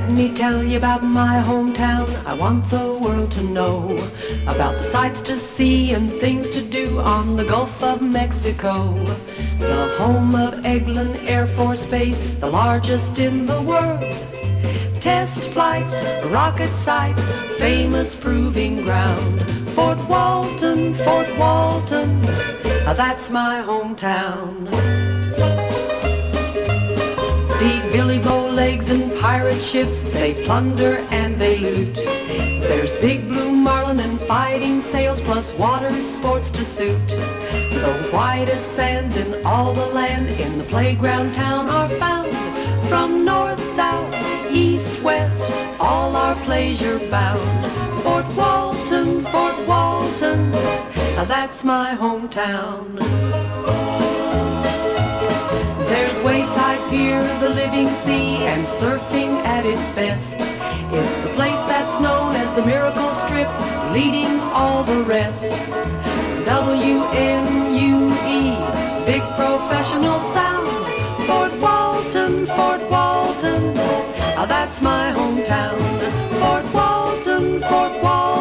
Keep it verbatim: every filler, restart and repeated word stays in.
Let me tell you about my hometown. I want the world to know about the sights to see and things to do on the Gulf of Mexico. The home of Eglin Air Force Base, the largest in the world. Test flights, rocket sites, famous proving ground. Fort Walton, Fort Walton, that's my hometown. See Billy Bowlegs and pirate ships, they plunder and they loot. There's Big Blue Marlin and fighting sails, plus water sports to suit. The whitest sands in all the land in the playground town are found. From north, south, east, west, all are pleasure bound. Fort Walton, Fort Walton, that's my hometown. There's Wayside Pier, the living sea, and surfing at its best. It's the place that's known as the Miracle Strip, leading all the rest. W N U E, big professional sound. Fort Walton, Fort Walton, that's my hometown. Fort Walton, Fort Walton.